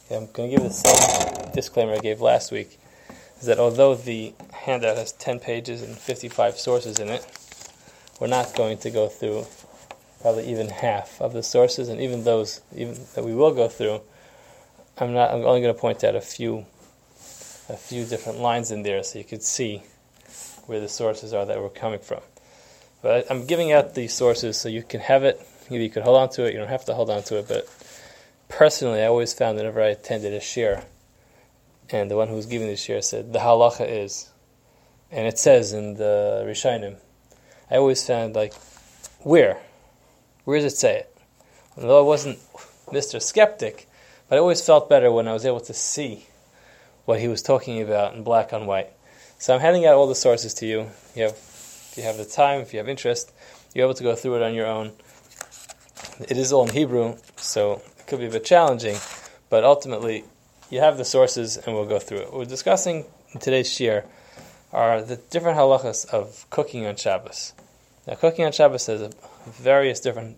Okay, I'm going to give the same disclaimer I gave last week, is that although the handout has 10 pages and 55 sources in it, we're not going to go through probably even half of the sources, and even those that we will go through, I'm only going to point out a few different lines in there so you could see where the sources are that we're coming from. But I'm giving out the sources so you can have it. Either you could hold on to it, you don't have to hold on to it, but personally I always found whenever I attended a shir, and the one who was giving the shir said, the halacha is, and it says in the Rishonim, I always found, like, where does it say it? Although I wasn't Mr. Skeptic, but I always felt better when I was able to see what he was talking about in black on white. So I'm handing out all the sources to you. If you have the time, if you have interest, you're able to go through it on your own. It is all in Hebrew, so it could be a bit challenging, but ultimately you have the sources and we'll go through it. What we're discussing in today's shir are the different halachas of cooking on Shabbos. Now, cooking on Shabbos has various different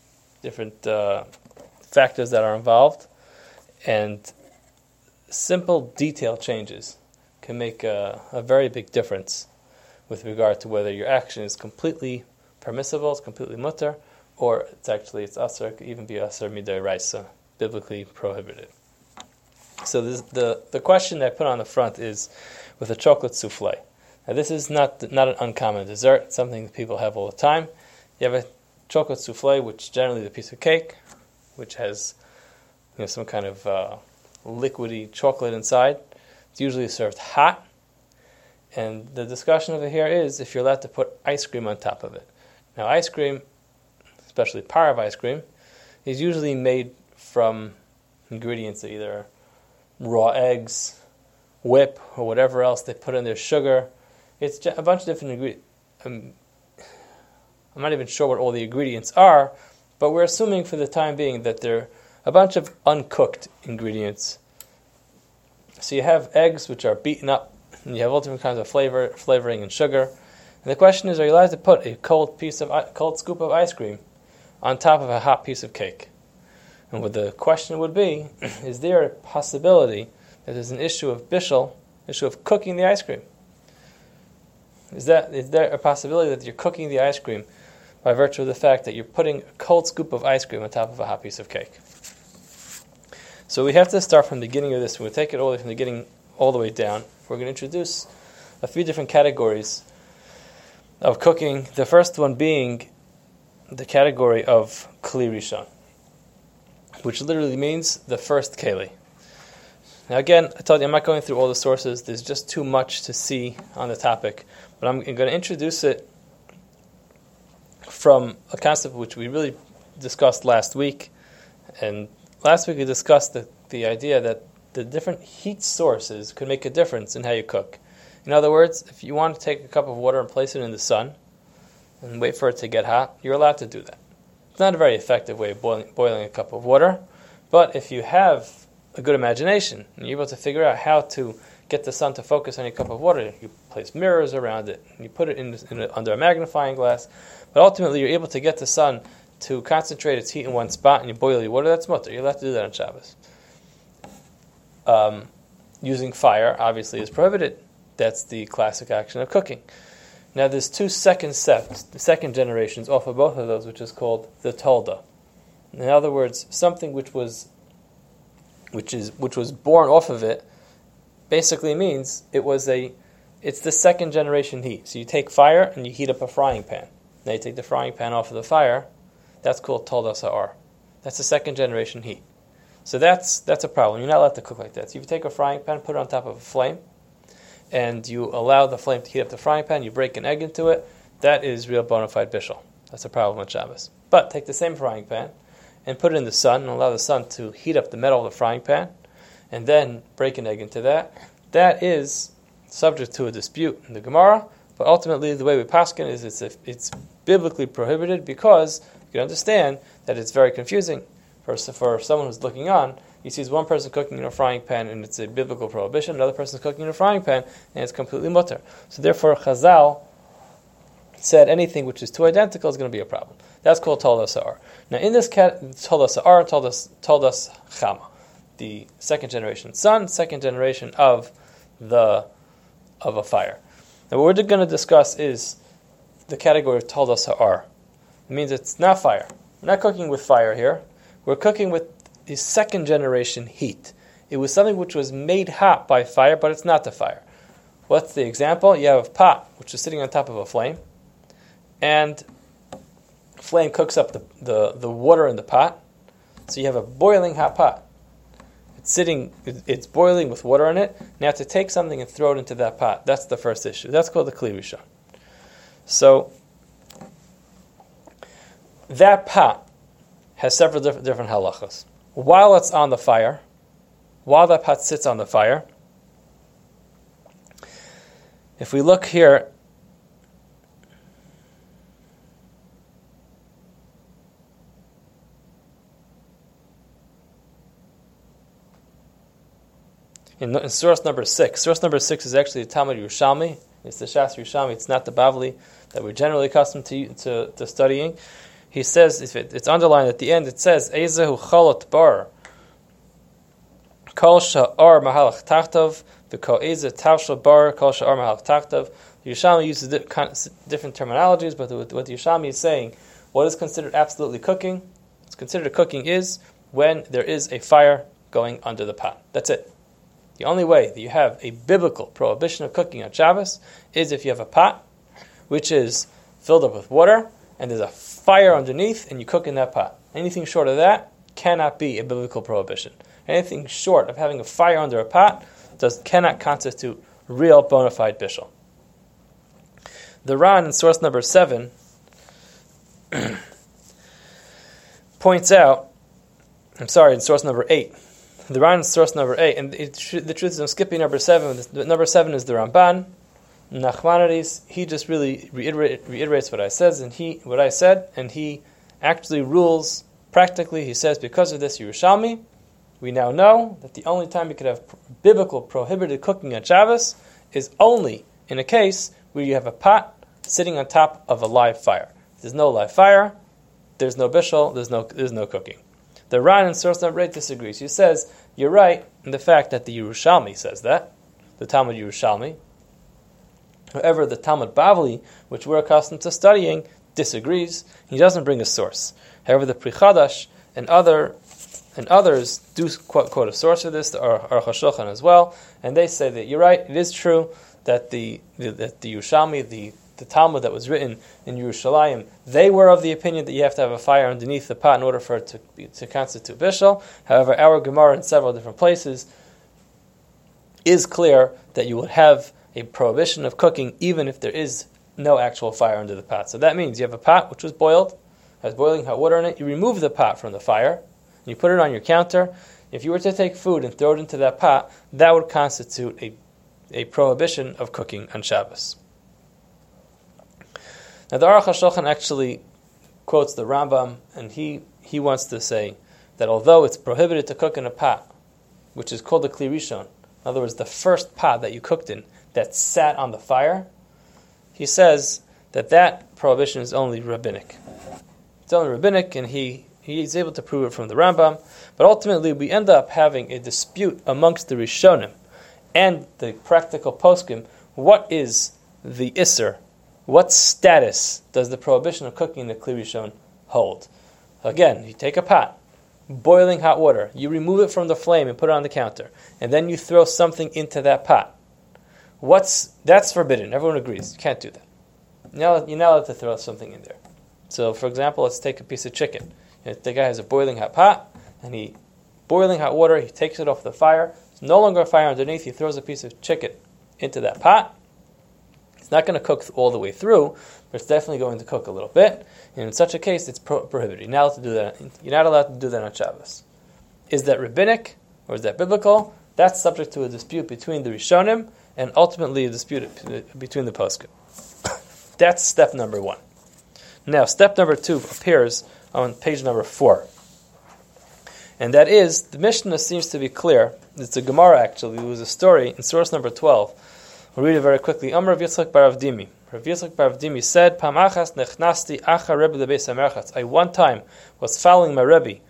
factors that are involved, and simple detail changes can make a very big difference with regard to whether your action is completely permissible, it's completely mutter, or it's asr, it could even be asr midai raisa, biblically prohibited. So the question that I put on the front is with a chocolate souffle. Now this is not an uncommon dessert, it's something that people have all the time. You have a chocolate souffle, which generally is a piece of cake, which has some kind of liquidy chocolate inside. It's usually served hot, and the discussion over here is if you're allowed to put ice cream on top of it. Now ice cream, especially parav ice cream, is usually made from ingredients that either raw eggs, whip, or whatever else they put in their sugar. It's a bunch of different ingredients. I'm not even sure what all the ingredients are, but we're assuming for the time being that they're a bunch of uncooked ingredients. So you have eggs which are beaten up, and you have all different kinds of flavoring and sugar. And the question is, are you allowed to put a cold scoop of ice cream on top of a hot piece of cake? And what the question would be, is there a possibility that there's an issue of bishul, issue of cooking the ice cream? Is there a possibility that you're cooking the ice cream by virtue of the fact that you're putting a cold scoop of ice cream on top of a hot piece of cake? So we have to start from the beginning of this. We'll take it all the way from the beginning all the way down. We're going to introduce a few different categories of cooking. The first one being the category of kli rishon, which literally means the first keli. Now again, I told you I'm not going through all the sources. There's just too much to see on the topic. But I'm going to introduce it from a concept which we really discussed last week. And last week we discussed the idea that the different heat sources could make a difference in how you cook. In other words, if you want to take a cup of water and place it in the sun and wait for it to get hot, you're allowed to do that. It's not a very effective way of boiling a cup of water, but if you have a good imagination and you're able to figure out how to get the sun to focus on your cup of water, you place mirrors around it, and you put it under a magnifying glass, but ultimately you're able to get the sun to concentrate its heat in one spot and you boil your water, that's mutter. You're allowed to do that on Shabbos. Using fire, obviously, is prohibited. That's the classic action of cooking. Now there's two second generations off of both of those, which is called the tolda. In other words, something which was born off of it basically means it's the second generation heat. So you take fire and you heat up a frying pan. Now you take the frying pan off of the fire. That's called tolda sa'ar. That's the second generation heat. So that's a problem. You're not allowed to cook like that. So if you take a frying pan, put it on top of a flame, and you allow the flame to heat up the frying pan, you break an egg into it, that is real bona fide bishul. That's a problem with Shabbos. But take the same frying pan and put it in the sun and allow the sun to heat up the metal of the frying pan, and then break an egg into that. That is subject to a dispute in the Gemara, but ultimately the way we paskin is it's biblically prohibited because you can understand that it's very confusing for someone who's looking on. He sees one person cooking in a frying pan and it's a biblical prohibition, another person is cooking in a frying pan and it's completely mutter. So therefore Chazal said anything which is too identical is going to be a problem. That's called tolda sa'ar. Now in this tolda sa'ar and tolda chama. the second generation sun, second generation of a fire. Now what we're going to discuss is the category of Toldos Ha'ar. It means it's not fire. We're not cooking with fire here. We're cooking with the second generation heat. It was something which was made hot by fire, but it's not the fire. What's the example? You have a pot which is sitting on top of a flame, and flame cooks up the water in the pot. So you have a boiling hot pot. It's boiling with water in it. Now to take something and throw it into that pot, that's the first issue. That's called the Kli Rishon. So that pot has several different halachas. While it's on the fire, while that pot sits on the fire, if we look here, in source number 6. Source number 6 is actually the Talmud Yerushalmi. It's the Shas Yerushalmi. It's not the Bavli that we're generally accustomed to studying. He says, it's underlined at the end, it says, Ezehu chalot bar, kol sha'ar mahalach tachtav, v'kol eze tavshel bar, kol sha'ar mahalach tachtav. The Yerushalmi uses different terminologies, but what the Yerushalmi is saying, what is considered absolutely cooking? What's considered cooking is when there is a fire going under the pot. That's it. The only way that you have a biblical prohibition of cooking on Shabbos is if you have a pot which is filled up with water and there's a fire underneath and you cook in that pot. Anything short of that cannot be a biblical prohibition. Anything short of having a fire under a pot cannot constitute real bona fide bishul. The Ran in source number 7 points out, in source number 8, the Ran in source number 8, and the truth is I'm skipping number 7. Number 7 is the Ramban. Nachmanides, he just really reiterates what I said, and he actually rules practically. He says, because of this Yerushalmi, we now know that the only time you could have biblical prohibited cooking on Shabbos is only in a case where you have a pot sitting on top of a live fire. If there's no live fire, there's no bishul, there's no cooking. The Ran in source number 8 disagrees. He says, you're right in the fact that the Yerushalmi says that, the Talmud Yerushalmi. However, the Talmud Bavli, which we're accustomed to studying, disagrees. He doesn't bring a source. However, the Pri Chadash and others do quote a source for this, the Aruch HaShulchan as well, and they say that you're right, it is true that the Yerushalmi, the Talmud that was written in Yerushalayim, they were of the opinion that you have to have a fire underneath the pot in order for it to constitute bishul. However, our Gemara in several different places is clear that you would have a prohibition of cooking even if there is no actual fire under the pot. So that means you have a pot which was boiled, has boiling hot water in it, you remove the pot from the fire, and you put it on your counter. If you were to take food and throw it into that pot, that would constitute a prohibition of cooking on Shabbos. Now the Aruch HaShulchan actually quotes the Rambam, and he wants to say that although it's prohibited to cook in a pot, which is called the Kli Rishon, in other words, the first pot that you cooked in that sat on the fire, he says that prohibition is only rabbinic. It's only rabbinic, and he's able to prove it from the Rambam. But ultimately, we end up having a dispute amongst the Rishonim and the practical poskim. What is the Isser? What status does the prohibition of cooking in the Kli Rishon hold? Again, you take a pot, boiling hot water, you remove it from the flame and put it on the counter, and then you throw something into that pot. That's forbidden. Everyone agrees. You can't do that. You're not allowed to throw something in there. So, for example, let's take a piece of chicken. The guy has a boiling hot pot, and boiling hot water, he takes it off the fire. There's no longer a fire underneath. He throws a piece of chicken into that pot. It's not going to cook all the way through, but it's definitely going to cook a little bit. And in such a case, it's prohibited. You're not allowed to do that. You're not allowed to do that on Shabbos. Is that rabbinic or is that biblical? That's subject to a dispute between the Rishonim and ultimately a dispute between the poskim. That's step number 1. Now, step number 2 appears on page number 4. And that is, the Mishnah seems to be clear. It's a Gemara, actually. It was a story in source number 12. We'll read it very quickly. Amar Rav Yitzchak bar Rav Dimi. Rav Yitzchak bar Rav Dimi said, Pam achas nechnasti acha Rebbe lebeis hamerchatz. I one time was following my Rebbe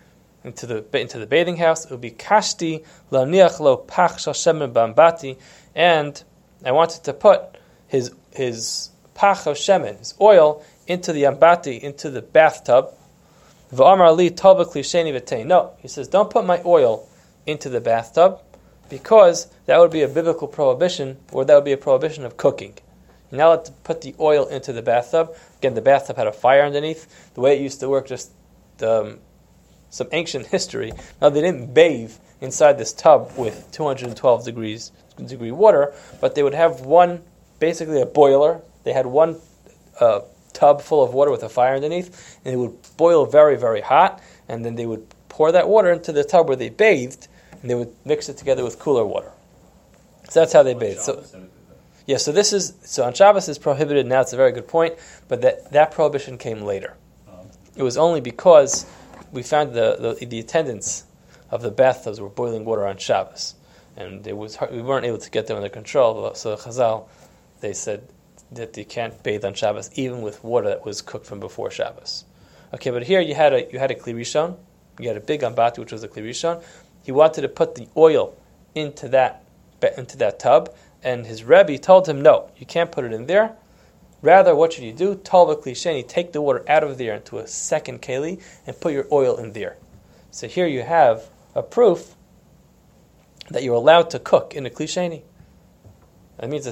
into the bathing house. It would be kashti laniach lo pach shel shemen bambati, and I wanted to put his pach of shemen, his oil, into the ambati, into the bathtub. V'amar li tova klisheni v'tein. No, he says, don't put my oil into the bathtub, because that would be a biblical prohibition, or that would be a prohibition of cooking. You're not allowed to put the oil into the bathtub. Again, the bathtub had a fire underneath. The way it used to work, just some ancient history. Now, they didn't bathe inside this tub with 212 degree water, but they would have basically a boiler. They had one tub full of water with a fire underneath, and it would boil very, very hot, and then they would pour that water into the tub where they bathed, and they would mix it together with cooler water. So that's how they bathed. So on Shabbos is prohibited now. It's a very good point, but that prohibition came later. It was only because we found the attendants of the bathtubs were boiling water on Shabbos, and we weren't able to get them under control. So Chazal, they said that you can't bathe on Shabbos even with water that was cooked from before Shabbos. Okay, but here you had a Kli Rishon, you had a big ambati which was a Kli Rishon. He wanted to put the oil into that tub, and his Rebbe told him, no, you can't put it in there. Rather, what should you do? Talva klisheni, take the water out of there into a second keli and put your oil in there. So here you have a proof that you're allowed to cook in a klisheni. That means the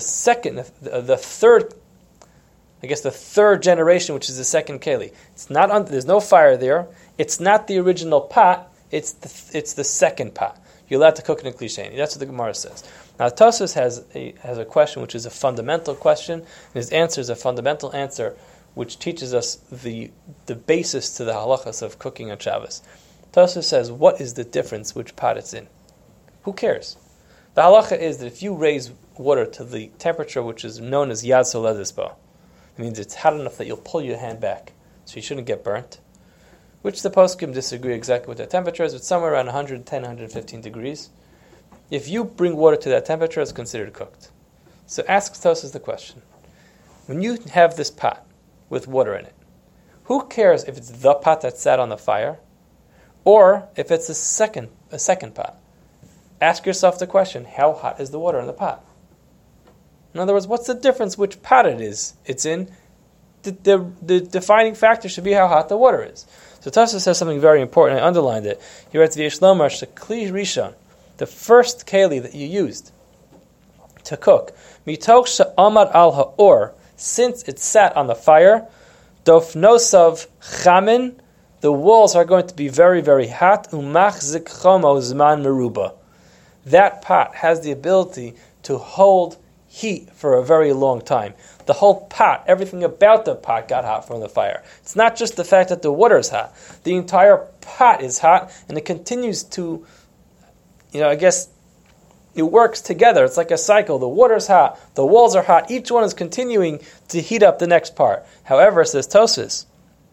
third generation, which is the second keli. It's not there's no fire there. It's not the original pot. It's the second pot. You're allowed to cook in a klisheni. That's what the Gemara says. Now, Tosfos has a question which is a fundamental question, and his answer is a fundamental answer which teaches us the basis to the halachas of cooking on Shabbos. Tosfos says, what is the difference which pot it's in? Who cares? The halacha is that if you raise water to the temperature which is known as Yad Soledisbo, it means it's hot enough that you'll pull your hand back, so you shouldn't get burnt, which the poskim disagree exactly with the temperature is. It's somewhere around 110, 115 degrees. If you bring water to that temperature, it's considered cooked. So ask Tosfos the question. When you have this pot with water in it, who cares if it's the pot that sat on the fire or if it's a second pot? Ask yourself the question, how hot is the water in the pot? In other words, what's the difference which pot it's in? The defining factor should be how hot the water is. So Tosfos says something very important. I underlined it. He writes, V'yesh lomar shekli rishon, the first keli that you used to cook, mitoch she'amad al ha'or, since it sat on the fire, dofnosav chamin, the walls are going to be very, very hot, umachzik chomo zman meruba. That pot has the ability to hold heat for a very long time. The whole pot, everything about the pot got hot from the fire. It's not just the fact that the water is hot. The entire pot is hot, and it continues to, I guess, it works together. It's like a cycle. The water's hot, the walls are hot. Each one is continuing to heat up the next part. However, says Tosfos,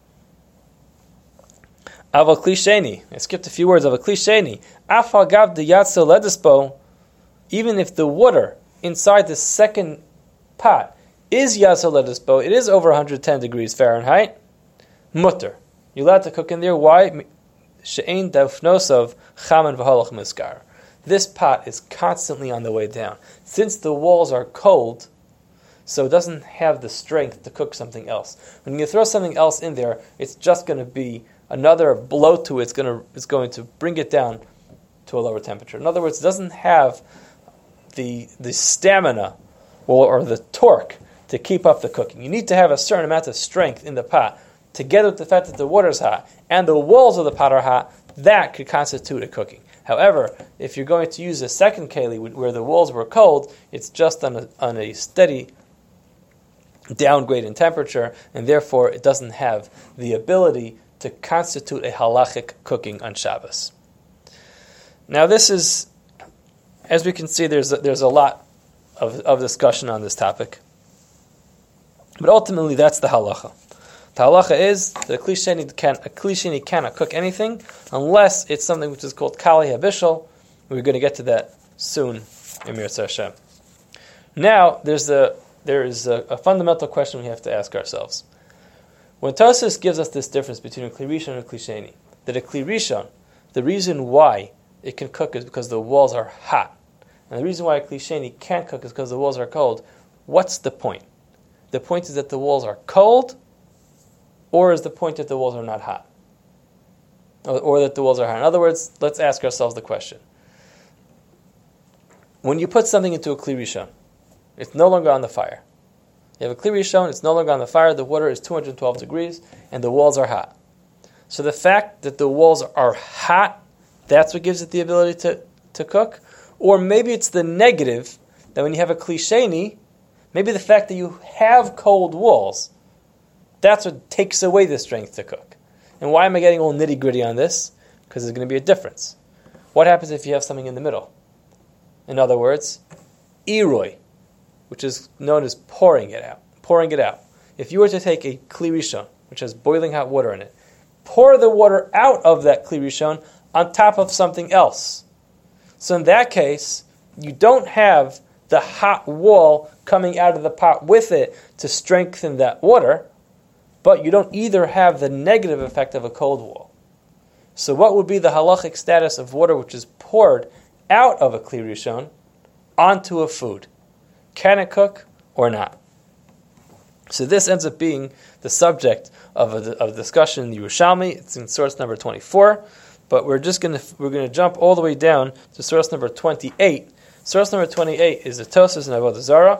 Aval klisheni. I skipped a few words of a klisheni. Afal gav de yatso ledispo. Even if the water inside the second pot is yatso ledispo, it is over 110 degrees Fahrenheit. Mutter. You're allowed to cook in there. Why? She'ein dafnosov chaman v'holach miskar. This pot is constantly on the way down. Since the walls are cold, so it doesn't have the strength to cook something else. When you throw something else in there, it's just going to be another blow to it. It's going to bring it down to a lower temperature. In other words, it doesn't have the stamina or the torque to keep up the cooking. You need to have a certain amount of strength in the pot, together with the fact that the water is hot and the walls of the pot are hot. That could constitute a cooking. However, if you're going to use a second keli where the walls were cold, it's just on a steady downgrade in temperature, and therefore it doesn't have the ability to constitute a halachic cooking on Shabbos. Now this is, as we can see, there's a lot of discussion on this topic. But ultimately that's the halacha. The halacha is that a klisheni cannot cook anything unless it's something which is called kali habishal. We're going to get to that soon in Mirza Hashem. Now there is a fundamental question we have to ask ourselves. When Tosfos gives us this difference between a Kli Rishon and a Kli Sheni, that a Kli Rishon the reason why it can cook is because the walls are hot. And the reason why a kli sheni can't cook is because the walls are cold. What's the point? The point is that the walls are cold, or is the point that the walls are not hot? Or that the walls are hot. In other words, let's ask ourselves the question. When you put something into a kli rishon, it's no longer on the fire. You have a kli rishon, it's no longer on the fire, the water is 212 degrees, and the walls are hot. So the fact that the walls are hot, that's what gives it the ability to cook? Or maybe it's the negative, that when you have a kli sheni, maybe the fact that you have cold walls, that's what takes away the strength to cook. And why am I getting all nitty-gritty on this? Because there's going to be a difference. What happens if you have something in the middle? In other words, iroi, which is known as pouring it out. If you were to take a kli rishon, which has boiling hot water in it, pour the water out of that kli rishon on top of something else. So in that case, you don't have the hot wall coming out of the pot with it to strengthen that water, but you don't either have the negative effect of a cold wall. So what would be the halachic status of water which is poured out of a kli rishon onto a food? Can it cook or not? So this ends up being the subject of a discussion in the Yerushalmi. It's in source number 24, but we're going to jump all the way down to source number 28. Source number 28 is the Tosfos in Avodah Zarah.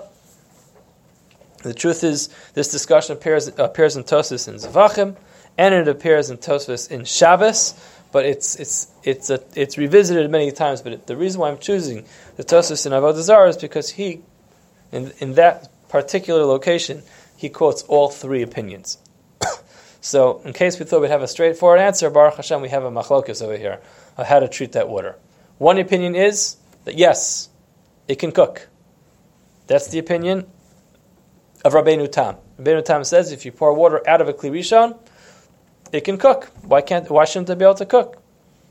The truth is, this discussion appears in Tosfos in Zvachim, and it appears in Tosfos in Shabbos. But it's revisited many times. But the reason why I'm choosing the Tosfos in Avodah Zarah is because he, in that particular location, he quotes all three opinions. So, in case we thought we'd have a straightforward answer, Baruch Hashem, we have a machlokes over here of how to treat that water. One opinion is that yes, it can cook. That's the opinion of Rabbeinu Tam. Rabbeinu Tam says if you pour water out of a kli rishon, it can cook. Why shouldn't it be able to cook?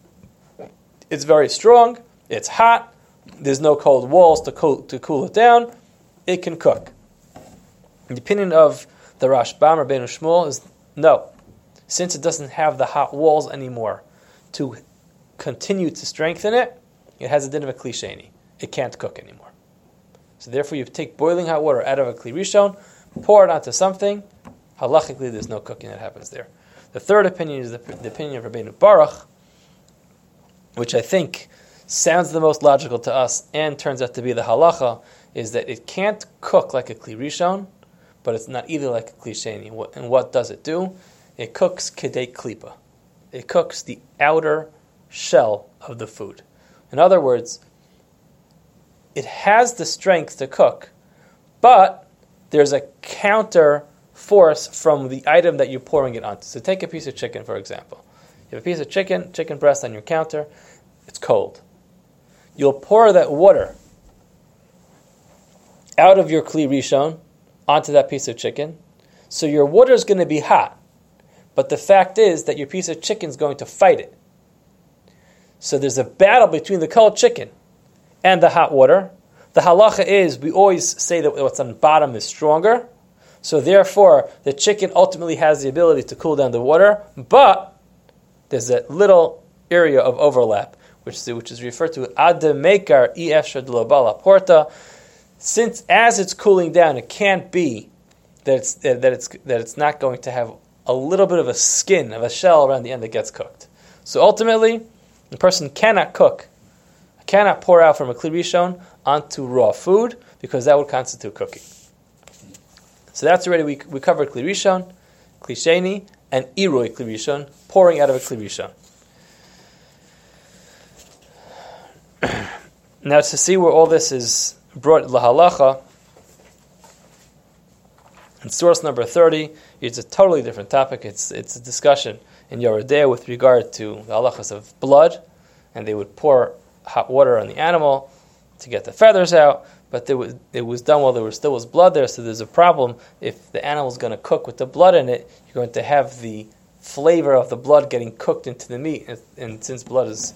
It's very strong. It's hot. There's no cold walls to cool it down. It can cook. The opinion of the Rashbam, Rabbeinu Shmuel, is no. Since it doesn't have the hot walls anymore to continue to strengthen it, it has a din of a kli sheni. It can't cook anymore. So therefore you take boiling hot water out of a kli rishon, pour it onto something, halachically there's no cooking that happens there. The third opinion is the opinion of Rabbeinu Baruch, which I think sounds the most logical to us and turns out to be the halacha, is that it can't cook like a kli rishon, but it's not either like a kli sheni. And what does it do? It cooks kedei klipa. It cooks the outer shell of the food. In other words, it has the strength to cook, but there's a counter force from the item that you're pouring it onto. So take a piece of chicken, for example. You have a piece of chicken breast on your counter. It's cold. You'll pour that water out of your kli rishon onto that piece of chicken. So your water is going to be hot. But the fact is that your piece of chicken is going to fight it. So there's a battle between the cold chicken and the hot water. The halacha is, we always say that what's on the bottom is stronger. So therefore, the chicken ultimately has the ability to cool down the water. But there's a little area of overlap, which is referred to ademekar efshar de lo bala porta. Since as it's cooling down, it can't be that it's not going to have a little bit of a skin, of a shell around the end that gets cooked. So ultimately, the person cannot pour out from a kli rishon onto raw food, because that would constitute cooking. So that's already, we covered kli rishon, kli sheni, and iroi kli rishon, pouring out of a kli rishon. Now to see where all this is brought lahalacha, in source number 30, it's a totally different topic. It's a discussion in Yoreh De'ah with regard to the halachas of blood, and they would pour hot water on the animal to get the feathers out, but it was done while there still was blood there, so there's a problem. If the animal's going to cook with the blood in it, you're going to have the flavor of the blood getting cooked into the meat, and since blood is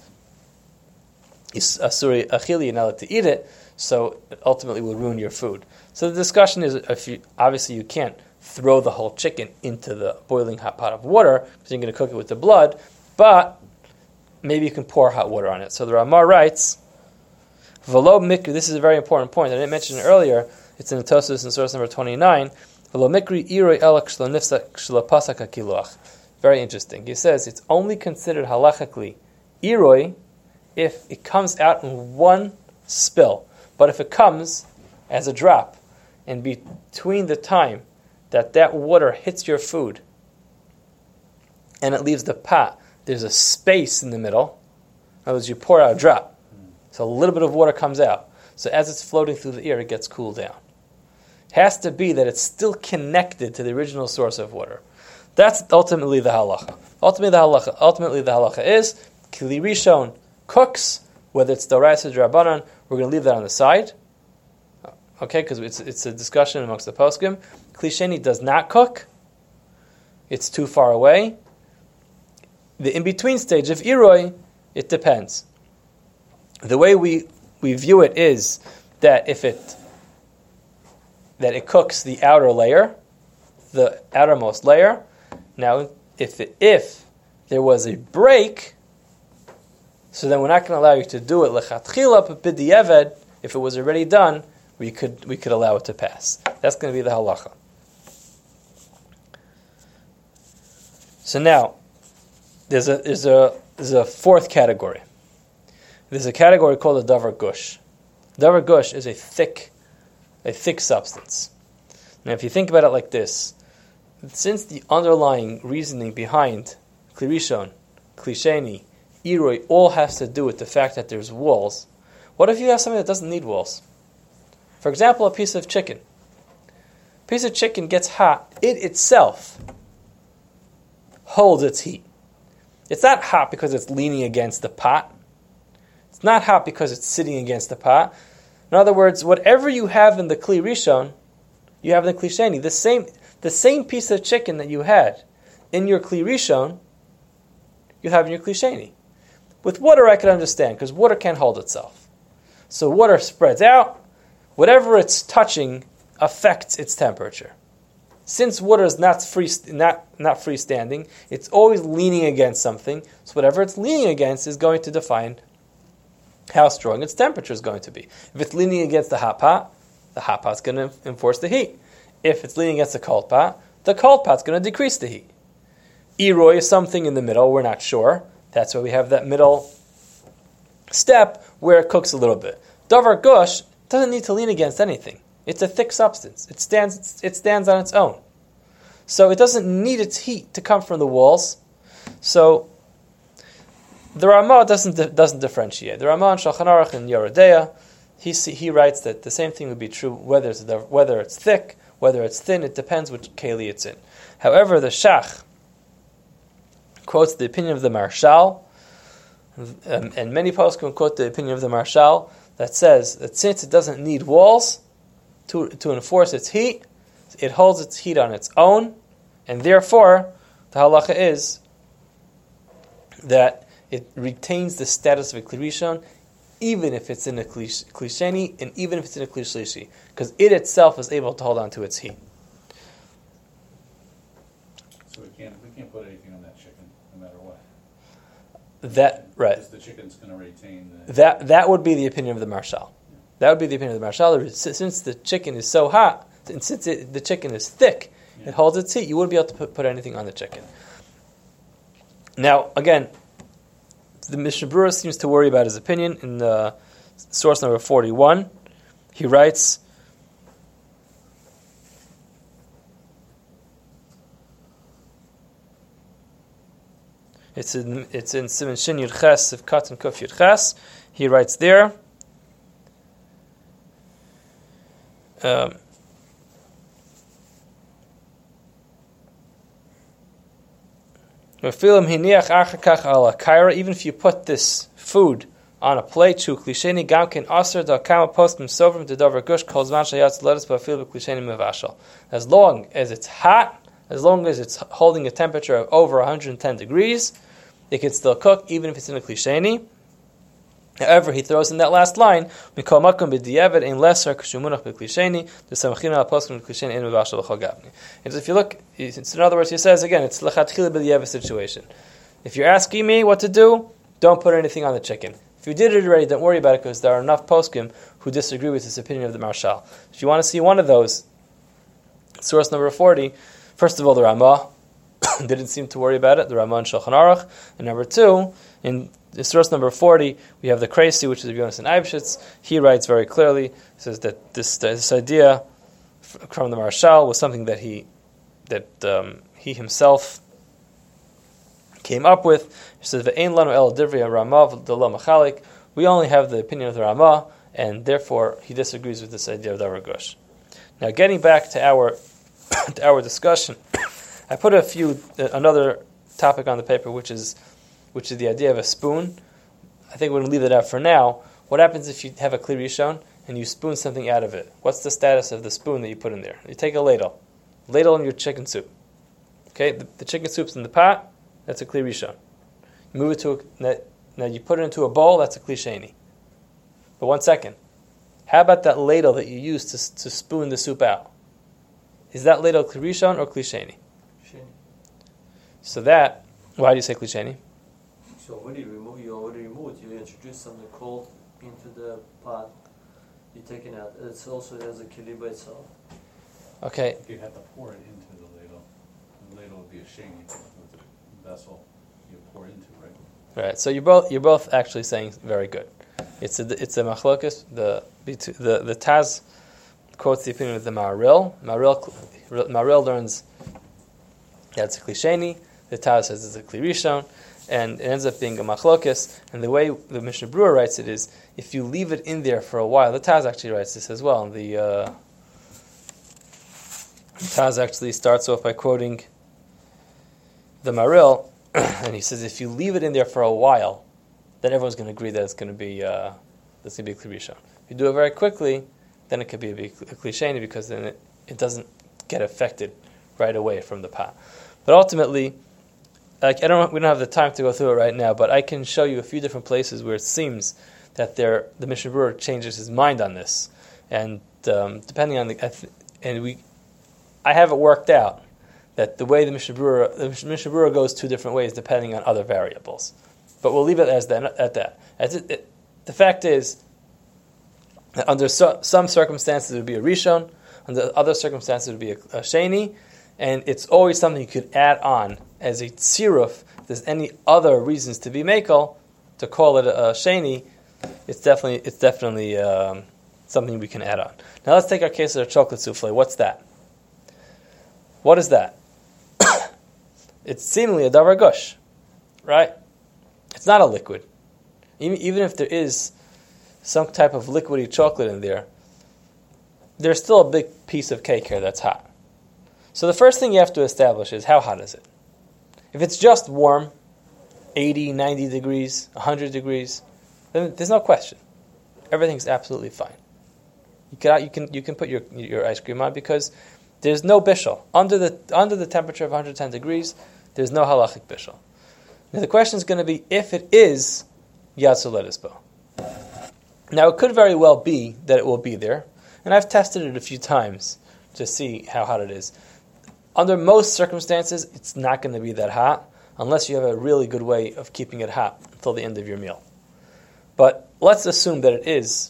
asuri achili, you're not allowed to eat it, so it ultimately will ruin your food. So the discussion is, obviously you can't throw the whole chicken into the boiling hot pot of water because you're going to cook it with the blood, but maybe you can pour hot water on it. So the Ramah writes, V'lo mikri, this is a very important point. I didn't mention it earlier. It's in the Tosfos in source number 29. V'lo mikri iroi elak shlo nifsak shlo pasak hakiluach. Very interesting. He says it's only considered halachically iroi if it comes out in one spill. But if it comes as a drop, and between the time that water hits your food and it leaves the pot, there's a space in the middle. In other words, you pour out a drop. So a little bit of water comes out. So as it's floating through the air, it gets cooled down. It has to be that it's still connected to the original source of water. That's ultimately the halacha. Ultimately the halacha is, Kli Rishon cooks, whether it's Doraisa or Drabanan, we're going to leave that on the side. Okay, because it's a discussion amongst the poskim. Kli Sheni does not cook. It's too far away. The in-between stage of Iroi, it depends. The way we view it is that that it cooks the outer layer, the outermost layer. Now, if there was a break, so then we're not going to allow you to do it lechatchila, but b'diavad, if it was already done, we could allow it to pass. That's going to be the halacha. So now, there's a fourth category. There's a category called a davar gush. Davar gush is a thick substance. Now, if you think about it like this, since the underlying reasoning behind Kli Rishon, Kli Sheni, Iroi all has to do with the fact that there's walls, what if you have something that doesn't need walls? For example, a piece of chicken. A piece of chicken gets hot. It itself holds its heat. It's not hot because it's leaning against the pot. It's not hot because it's sitting against the pot. In other words, whatever you have in the Kli Rishon, you have in the Kli Sheni. The same piece of chicken that you had in your Kli Rishon, you have in your Kli Sheni. With water, I can understand, because water can't hold itself. So water spreads out. Whatever it's touching affects its temperature. Since water is not freestanding, it's always leaning against something. So whatever it's leaning against is going to define how strong its temperature is going to be. If it's leaning against the hot pot's going to enforce the heat. If it's leaning against the cold pot's going to decrease the heat. Iroi is something in the middle, we're not sure. That's why we have that middle step where it cooks a little bit. Davar gush doesn't need to lean against anything. It's a thick substance. It stands on its own. So it doesn't need its heat to come from the walls. So the Ramah doesn't differentiate. The Ramah in Shulchan Aruch and Yoredeya, he writes that the same thing would be true whether it's thick, whether it's thin. It depends which keli it's in. However, the Shach quotes the opinion of the Marshal, and many poskim quote the opinion of the Marshal that says that since it doesn't need walls to enforce its heat, it holds its heat on its own, and therefore the halacha is that it retains the status of a Kli Rishon, even if it's in a Kli Sheni, and even if it's in a Kli Shlishi, because it itself is able to hold on to its heat. So we can't put anything on that chicken, no matter what. That right. Because the chicken's going to retain the... That would be the opinion of the Marshal. Yeah. That would be the opinion of the Marshal. Since the chicken is so hot, and since the chicken is thick, it holds its heat, you wouldn't be able to put anything on the chicken. Now, again, the Mishnah Berurah seems to worry about his opinion in source number 41. He writes, it's in Siman Shin Yud Ches of Katan Kuf Yud Ches. He writes there, even if you put this food on a plate, as long as it's hot, as long as it's holding a temperature of over 110 degrees, it can still cook, even if it's in a Kli Sheni. However, he throws in that last line, and if you look, in other words, he says again, it's lechatchila b'diavad situation. If you're asking me what to do, don't put anything on the chicken. If you did it already, don't worry about it because there are enough poskim who disagree with this opinion of the Marshal. If you want to see one of those, source number 40, first of all, the Ramah didn't seem to worry about it, the Ramah and Shulchan Aruch. And number 2, in source number 40, we have the Kreisi, which is Yonas and Eibshitz. He writes very clearly, says that this idea from the Marshal was something that he himself came up with. He says, "Ve'ein lanu el divrei Ramah v'lo machalik." We only have the opinion of the Ramah, and therefore he disagrees with this idea of davar gush. Now, getting back to our discussion, I put another topic on the paper, which is the idea of a spoon. I think we're going to leave it out for now. What happens if you have a kli rishon and you spoon something out of it? What's the status of the spoon that you put in there? You take a ladle in your chicken soup. Okay, the chicken soup's in the pot. That's a kli rishon. You move it now you put it into a bowl. That's a kli sheni. But 1 second. How about that ladle that you use to spoon the soup out? Is that ladle kli rishon or kli sheni? Sheni. So that, why do you say kli sheni? So when you already removed, you introduce something cold into the pot. You take it out. It's also has a keli by itself. Okay. You'd have to pour it into the ladle. The ladle would be a sheni with the vessel you pour into, right? Right. So you're both actually saying very good. It's a machlokus. The Taz quotes the opinion of the Maharil. Maharil learns that it's a kli sheni. The Taz says it's a kli rishon, and it ends up being a machlokus. And the way the Mishnah Berurah writes it is, if you leave it in there for a while, the Taz actually writes this as well. The Taz actually starts off by quoting the Maharil, and he says, if you leave it in there for a while, then everyone's going to agree that it's going to be a kli rishon. If you do it very quickly, then it could be a kli sheni because then it doesn't get affected right away from the pot. But ultimately, we don't have the time to go through it right now, but I can show you a few different places where it seems that the Mishnah Berurah changes his mind on this, and depending on I have it worked out that the way the Mishnah Berurah goes 2 different ways depending on other variables. But we'll leave it at that. The fact is that under some circumstances it would be a rishon, under other circumstances it would be a sheni, and it's always something you could add on as a tziruf. If there's any other reasons to be makel, to call it a sheni, it's definitely something we can add on. Now let's take our case of a chocolate souffle. What's that? What is that? It's seemingly a davar gush, right? It's not a liquid. Even if there is some type of liquidy chocolate in there, there's still a big piece of cake here that's hot. So the first thing you have to establish is, how hot is it? If it's just warm, 80, 90 degrees, 100 degrees, then there's no question. Everything's absolutely fine. You can put your ice cream on because there's no bishul. Under the temperature of 110 degrees, there's no halachic bishul. Now the question is going to be if it is yatsu ledisbo. Now it could very well be that it will be there, and I've tested it a few times to see how hot it is. Under most circumstances, it's not going to be that hot unless you have a really good way of keeping it hot until the end of your meal. But let's assume that it is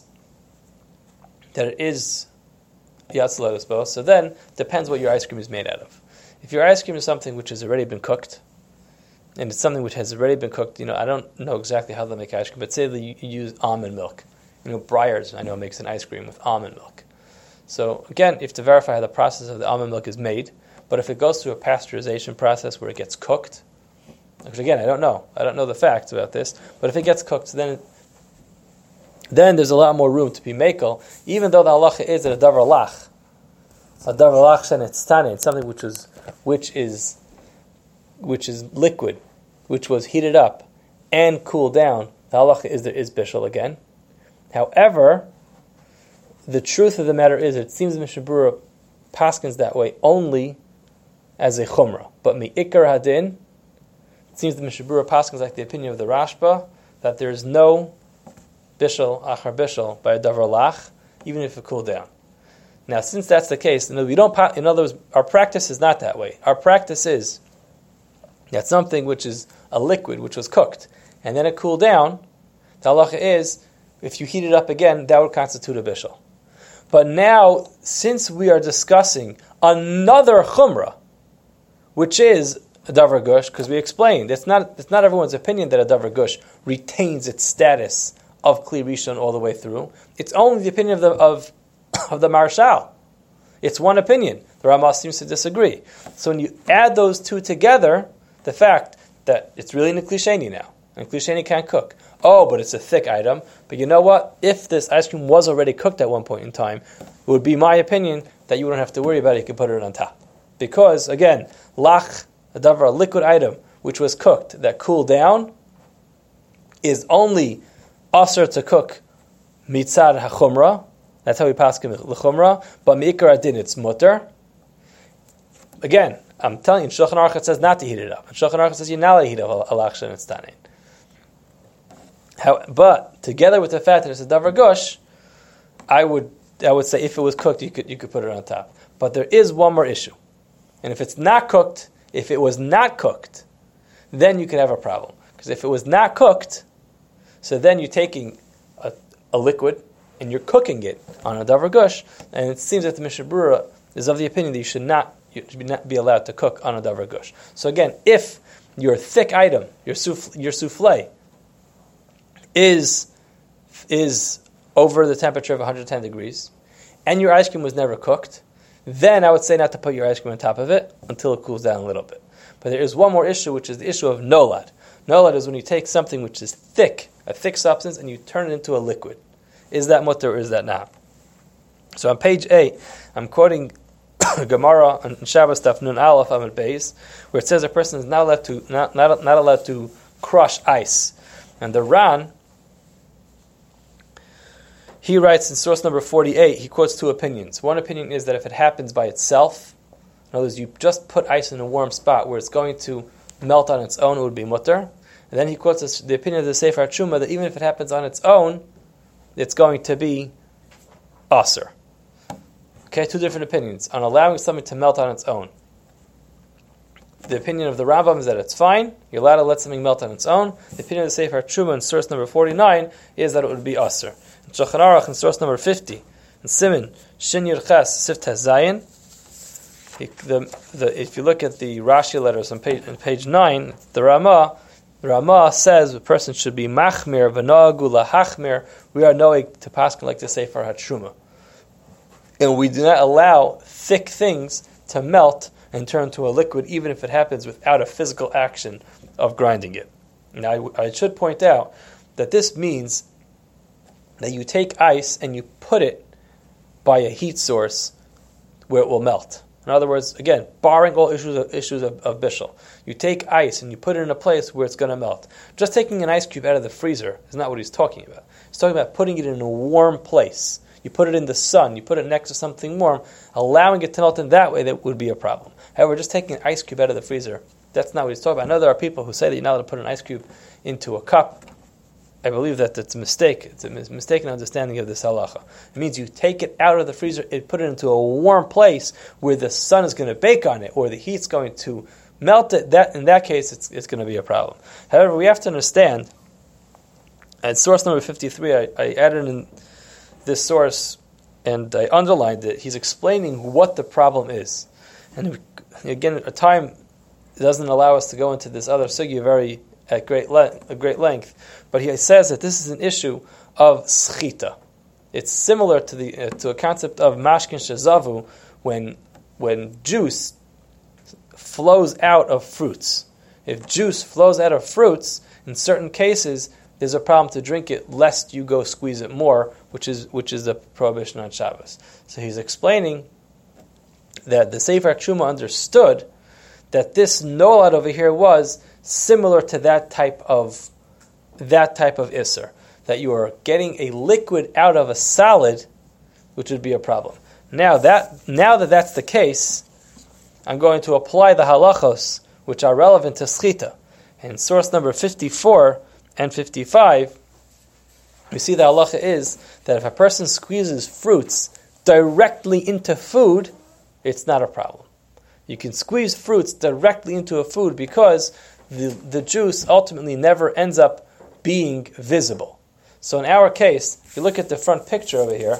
yatsu ledisbo. So then, depends what your ice cream is made out of. If your ice cream is something which has already been cooked, and it's something which has already been cooked, I don't know exactly how they make ice cream, but say that you use almond milk. Breyers, I know, makes an ice cream with almond milk. So again, you have to verify how the process of the almond milk is made, but if it goes through a pasteurization process where it gets cooked, which again, I don't know the facts about this, but if it gets cooked, then there's a lot more room to be makel, even though the halacha is that a davar lach shenetztane, it's something which is liquid, which was heated up and cooled down. The halacha is there is bishul again. However, the truth of the matter is, it seems the Mishnah Berurah paskins that way only as a chumrah. But mi'ikar hadin, it seems the Mishnah Berurah paskins like the opinion of the Rashba, that there is no bishul, achar bishul, by a davar lach, even if it cooled down. Now, since that's the case, in other words, our practice is not that way. Our practice is that something which is a liquid, which was cooked, and then it cooled down, the halacha is, if you heat it up again, that would constitute a bishul. But now, since we are discussing another chumrah, which is a davar gush, because we explained, it's not everyone's opinion that a davar gush retains its status of Kli Rishon all the way through. It's only the opinion of the Marshal. It's one opinion. The Ramah seems to disagree. So when you add those two together, the fact that it's really in a Kli Sheni now, and Kli Sheni can't cook. Oh, but it's a thick item. But you know what? If this ice cream was already cooked at one point in time, it would be my opinion that you wouldn't have to worry about it. You could put it on top. Because, again, lach, a liquid item, which was cooked, that cooled down, is only asr to cook mitzad hachumra. That's how we pass l'chumra. But me'ikar adin, it's mutter. Again, I'm telling you, in Shulchan Aruch it says not to heat it up. In Shulchan Aruch it says you're not allowed to heat up a lachshan and stanin. But together with the fact that it's a davar gush, I would say if it was cooked, you could put it on top. But there is one more issue, and if it was not cooked, then you could have a problem. Because if it was not cooked, so then you're taking a liquid and you're cooking it on a davar gush, and it seems that the Mishnah Berurah is of the opinion that you should not be allowed to cook on a davar gush. So again, if your thick item, your souffle, is over the temperature of 110 degrees, and your ice cream was never cooked, then I would say not to put your ice cream on top of it until it cools down a little bit. But there is one more issue, which is the issue of nolad. Nolad is when you take something which is thick, a thick substance, and you turn it into a liquid. Is that mutter or is that not? So on page 8, I'm quoting Gemara on Shabbos Daf Nun Aleph Amud Beis, where it says a person is not allowed to crush ice. And the Ran, he writes in source number 48, he quotes two opinions. One opinion is that if it happens by itself, in other words, you just put ice in a warm spot where it's going to melt on its own, it would be mutter. And then he quotes the opinion of the Sefer Truma that even if it happens on its own, it's going to be aser. Okay, two different opinions on allowing something to melt on its own. The opinion of the Rambam is that it's fine. You're allowed to let something melt on its own. The opinion of the Sefer Truma in source number 49 is that it would be aser. In Shulchan Aruch in source number 50, in Siman Shin Yud Ches Sif Tes Zayin, if you look at the Rashi letters on page 9, the Ramah says a person should be machmir v'noagu lahachmir. We are knowing to paskin like the Sefer HaTruma, and we do not allow thick things to melt and turn to a liquid, even if it happens without a physical action of grinding it. Now, I should point out that this means that you take ice and you put it by a heat source where it will melt. In other words, again, barring all issues of bishul, you take ice and you put it in a place where it's going to melt. Just taking an ice cube out of the freezer is not what he's talking about. He's talking about putting it in a warm place. You put it in the sun, you put it next to something warm, allowing it to melt in that way, that would be a problem. However, just taking an ice cube out of the freezer, that's not what he's talking about. I know there are people who say that you're not allowed to put an ice cube into a cup. I believe that it's a mistake. It's a mistaken understanding of this halacha. It means you take it out of the freezer and put it into a warm place where the sun is going to bake on it or the heat's going to melt it. In that case, it's going to be a problem. However, we have to understand, at source number 53, I added in this source and I underlined it. He's explaining what the problem is. And again, a time doesn't allow us to go into this other sugya at great length, but he says that this is an issue of schita. It's similar to a concept of mashkin shezavu, when juice flows out of fruits. If juice flows out of fruits, in certain cases, there's a problem to drink it lest you go squeeze it more, which is the prohibition on Shabbos. So he's explaining that the Sefer Truma understood that this nolad over here was similar to that type of isser, that you are getting a liquid out of a solid, which would be a problem. Now that that's the case, I'm going to apply the halachos which are relevant to schita. And source number 54 and 55, we see the halacha is that if a person squeezes fruits directly into food, it's not a problem. You can squeeze fruits directly into a food because the juice ultimately never ends up being visible. So in our case, if you look at the front picture over here,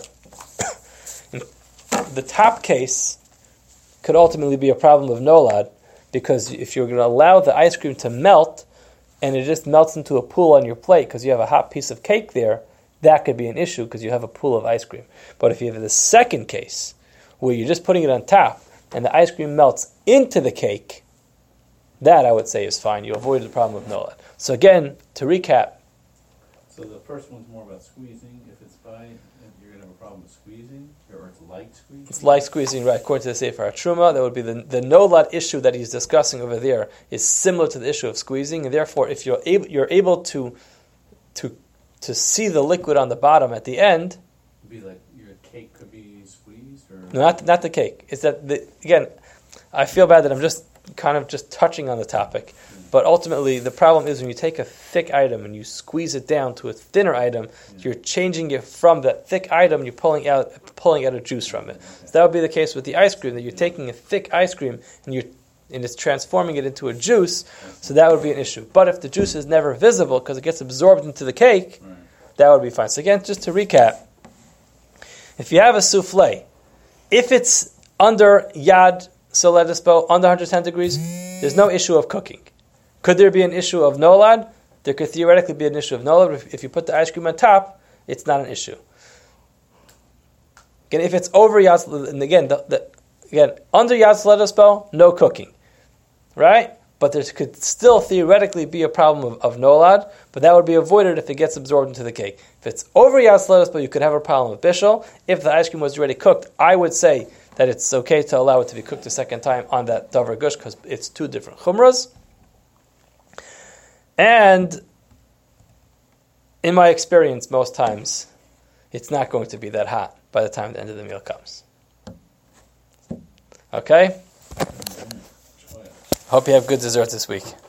the top case could ultimately be a problem of nolad, because if you're going to allow the ice cream to melt, and it just melts into a pool on your plate because you have a hot piece of cake there, that could be an issue because you have a pool of ice cream. But if you have the second case, where you're just putting it on top, and the ice cream melts into the cake, that I would say is fine. You avoided the problem of nolad. So again, to recap. So the first one's more about squeezing. If it's by, you're going to have a problem with squeezing, or it's like squeezing? It's like squeezing, right? According to the Sefer HaTruma, that would be the nolad issue that he's discussing over there is similar to the issue of squeezing, and therefore, if you're able to see the liquid on the bottom at the end, It'd be like your cake could be squeezed, or no, not the cake. It's that again, I feel bad that I'm just kind of just touching on the topic, but ultimately the problem is when you take a thick item and you squeeze it down to a thinner item, you're changing it from that thick item, you're pulling out a juice from it. So that would be the case with the ice cream, that you're taking a thick ice cream and it's transforming it into a juice, so that would be an issue. But if the juice is never visible because it gets absorbed into the cake, that would be fine. So again, just to recap, if you have a souffle, if it's under yad soledispo, under 110 degrees, there's no issue of cooking. Could there be an issue of nolad? There could theoretically be an issue of nolad, but if you put the ice cream on top, it's not an issue. Again, if it's over yad, and again, under yad soledispo, no cooking, right? But there could still theoretically be a problem of nolad, but that would be avoided if it gets absorbed into the cake. If it's over yad soledispo, you could have a problem of bishul. If the ice cream was already cooked, I would say that it's okay to allow it to be cooked a second time on that davar gush because it's two different chumras. And in my experience, most times, it's not going to be that hot by the time the end of the meal comes. Okay? Hope you have good dessert this week.